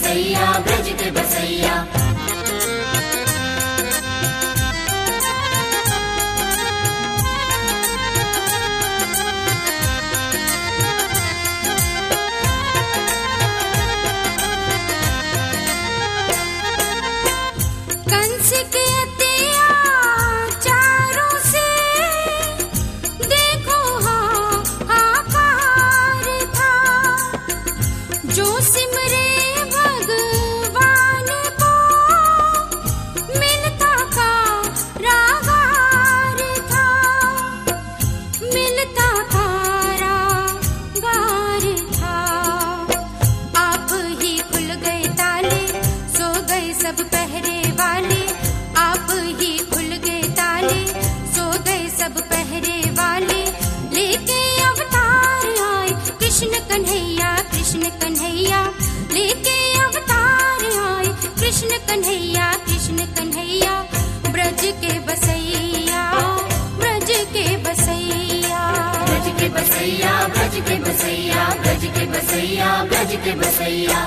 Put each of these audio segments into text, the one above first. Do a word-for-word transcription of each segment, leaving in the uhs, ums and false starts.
बसैया ब्रज के बसैया। कंस के अत्याचारों से देखो हाहाकार था, जो सिमरे भगवान को मिलता कारागार था, मिलता कारागार था। आप ही खुल गए ताले, सो गए सब पहरे वाले, आप ही खुल गए ताले, सो गए सब पहरे वाले। लेके अवतार आए कृष्ण कन्हैया, कृष्ण कन्हैया, लेके अवतार आए कृष्ण कन्हैया, कृष्ण कन्हैया। ब्रज के बसैया, ब्रज के बसैया, ब्रज के बसैया ब्रज के बसैया, ब्रज के बसैया ब्रज के बसैया।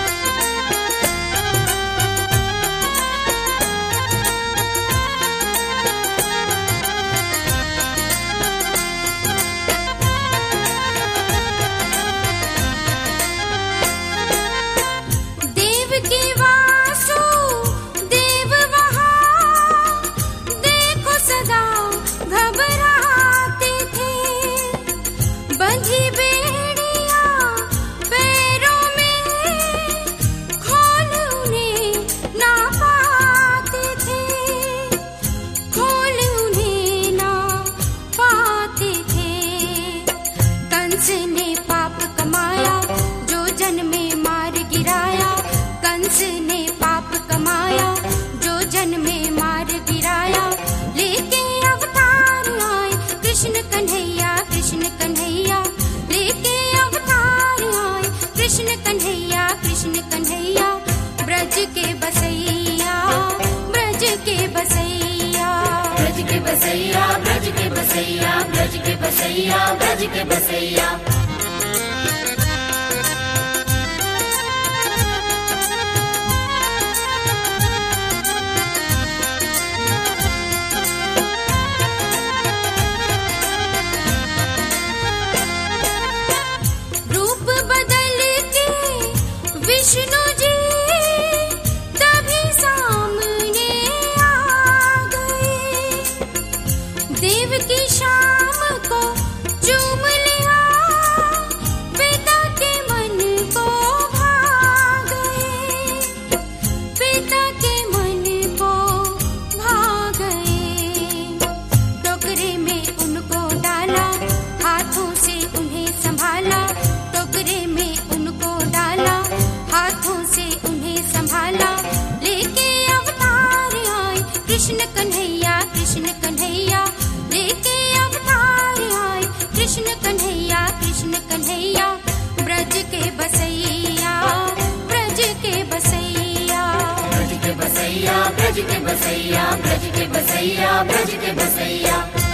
देव की वासु देव वहाँ देखो सदा घबराते थे, बंधी बेड़िया पैरों में खोल उन्हें ना पाते थे, खोल उन्हें ना पाते थे। कंस ने पाप कमाया, जो जन में मार गिराया, कंस ने पाप कमाया, जो जन में मार गिराया। लेके अवतार आए कृष्ण कन्हैया, कृष्ण कन्हैया, लेके अवतार आए कृष्ण कन्हैया, कृष्ण कन्हैया। ब्रज के बसैया, ब्रज के बसैया, ब्रज के बसैया ब्रज के बसैया, ब्रज के बसैया ब्रज के बसैया। रूप बदल के विष्णु जी तभी सामने आ गए, देव की शाम को चूम लिया, पिता के मन को भा गए, पिता के मन को भा गए। टोकरे में उनको डाला, हाथों से उन्हें संभाला, टोकरे में उनको डाला, हाथों से उन्हें संभाला। लेके अवतार आए कृष्ण कन्हैया, कृष्ण कन्हैया, लेके अवतार आए कृष्ण कन्हैया, कृष्ण कन्हैया। ब्रज के बसैया, ब्रज के बसैया, ब्रज के बसैया ब्रज के बसैया, ब्रज के बसैया ब्रज के बसैया।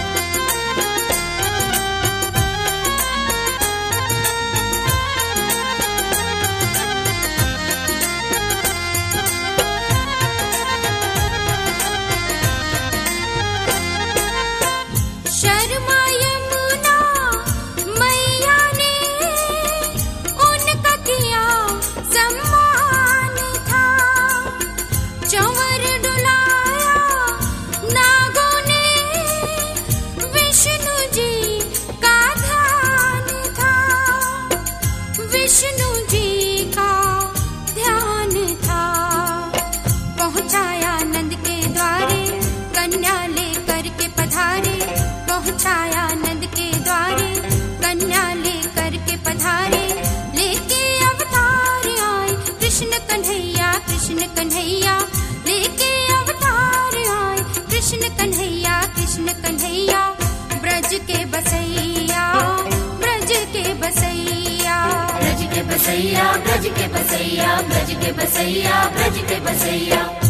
शर्मा यमुना मैया ने उनका किया सम्मान था, चंवर डुलाया नागों ने, विष्णु जी का ध्यान था, विष्णु जी का ध्यान था। पहुंचाया नंद के द्वारे, कन्या लेकर के पधारे, पहुंचाया नंद के द्वारे, कन्या लेकर के पधारे। लेके अवतार आए कृष्ण कन्हैया, कृष्ण कन्हैया, लेके अवतार आए कृष्ण कन्हैया, कृष्ण कन्हैया। ब्रज के बसैया, ब्रज के बसैया, ब्रज के बसैया ब्रज के बसैया, ब्रज के बसैया ब्रज के बसैया।